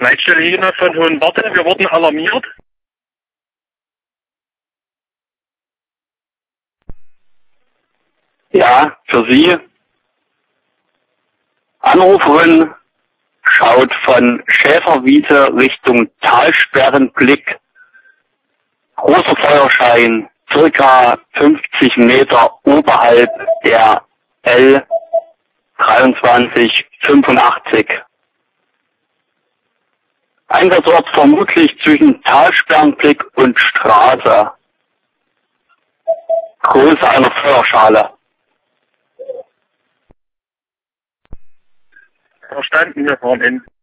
Leitstelle Hina von Hohenwarte. Wir wurden alarmiert. Ja, für Sie. Anruferin schaut von Schäferwiese Richtung Talsperrenblick. Großer Feuerschein, circa 50 Meter oberhalb der L 2385. Einsatzort vermutlich zwischen Talsperrenblick und Straße. Größe einer Feuerschale. Verstanden, wir fahren hin.